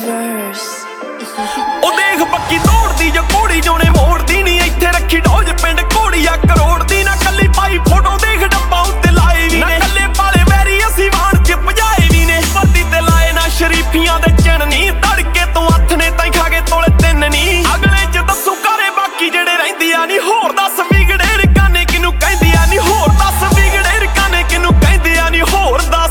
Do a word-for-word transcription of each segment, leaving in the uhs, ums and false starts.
verse. ਉਹ ਦੇਖ ਪੱਕੀ ਦੌੜਦੀ ਜੋ ਘੋੜੀ ਜੋਨੇ ਮੋੜਦੀ ਨਹੀਂ ਇੱਥੇ ਰੱਖੀ ਡੋਜ ਪਿੰਡ ਘੋੜੀਆ ਕਰੋੜ ਦੀ ਨਾ ਕੱਲੀ ਪਾਈ ਫੋਟੋ ਦੇਖ ਡੱਬਾ ਉੱਤੇ ਲਾਏ ਵੀ ਨੇ ਕੱਲੇ ਪਾਲੇ ਵੈਰੀ ਅਸੀਂ ਵਾਣ ਚ ਭਜਾਏ ਵੀ ਨੇ ਵਰਦੀ ਤੇ ਲਾਏ ਨਾ ਸ਼ਰੀਫੀਆਂ ਦੇ ਚਿੰਨ ਨੀ ਤੜਕੇ ਤੋਂ ਹੱਥ ਨੇ ਤਾਂ ਖਾ ਕੇ ਤੋਲੇ ਤਿੰਨ ਨੀ ਅਗਲੇ ਚ ਦੱਸੂ ਘਰੇ ਬਾਕੀ ਜਿਹੜੇ ਰਹਿੰਦੀਆਂ ਨੀ ਹੋਰ ਦੱਸ ਵਿਗੜੇ ਰਕਾਨੇ ਕਿਨੂੰ ਕਹਿੰਦੀਆਂ ਨੀ ਹੋਰ ਦੱਸ ਵਿਗੜੇ ਰਕਾਨੇ ਕਿਨੂੰ ਕਹਿੰਦੀਆਂ ਨੀ ਹੋਰ ਦੱਸ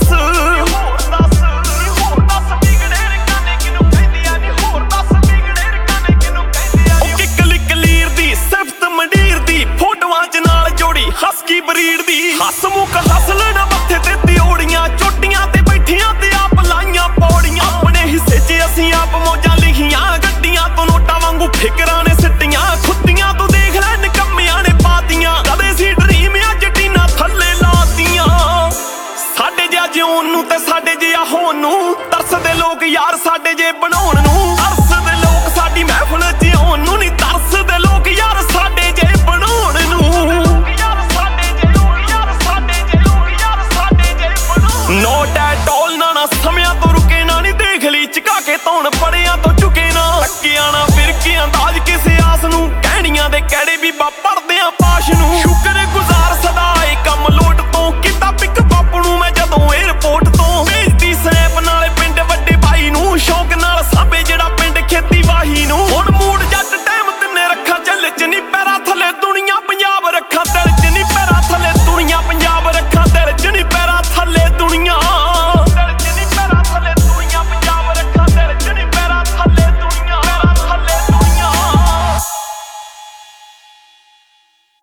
ਹਸਕੀ ਬਰੀਡ ਦੀ ਹੱਸ ਮੁੱਕ ਹੱਸ ਲੈਣਾ ਮੱਥੇ ਤੇ ਤਿਉੜੀਆਂ ਚੋਟੀਆਂ ਤੇ ਬੈਠੀਆਂ ਤੇ ਆਪ ਲਾਈਆਂ ਪੌੜੀਆਂ ਆਪਣੇ ਹਿੱਸੇ 'ਚ ਅਸੀਂ ਆਪ ਮੌਜਾਂ ਲਿਖੀਆਂ ਗੱਡੀਆਂ ਤੋਂ ਨੋਟਾਂ ਵਾਂਗੂ ਫਿਕਰਾਂ ਨੇ ਸਿੱਟੀਆਂ ਖੁੱਦੀਆਂ ਤੋਂ ਦੇਖ ਲੈ ਨਿਕੰਮਿਆਂ ਨੇ ਪਾਤੀਆਂ ਕਦੇ ਸੀ ਡਰੀਮ ਅੱਜ ਟੀਨਾ ਥੱਲੇ ਲਾਤੀਆਂ ਸਾਡੇ ਜਿਹਾ ਜਿਉਣ ਨੂੰ ਤੇ ਸਾਡੇ ਜਿਹਾ ਹੋਣ ਨੂੰ ਤਰਸਦੇ ਲੋਕ ਯਾਰ ਸਾਡੇ ਜੇ ਬਣਾਉਣ ਨੂੰ ਤਰਸਦੇ ਲੋਕ ਸਾਡੀ ਮਹਿਫਲ 'ਚ ਆਉਣ ਨੂੰ ਨਹੀਂ ਤਰਸਦੇ ਲੋਕ ਯਾਰ ਸਾਡੇ ਜੇ ਬਣਾਉਣ ਨੂੰ ਨੋਟ ਐਟ ਆਲ ਨਾ ਨਾ ਸਮਿਆਂ ਤੋਂ ਰੁਕੇ ਨਾ ਨਹੀਂ ਦੇਖ ਲਈ ਝੁਕਾ ਕੇ ਧੌਣ ਪੜਿਆਂ ਤੋਂ ਝੁਕੇ ਨਾ ਟੱਕਿਆਂ ਨਾ ਫਿਰ ਕੇ ਅੰਦਾਜ਼ ਕਿਸੇ ਆਸ ਨੂੰ ਕਹਿਣੀਆਂ ਦੇ ਕਿਹੜੇ ਬੀਬਾ ਪੜਦੇ ਆ ਪਾਸ਼ ਨੂੰ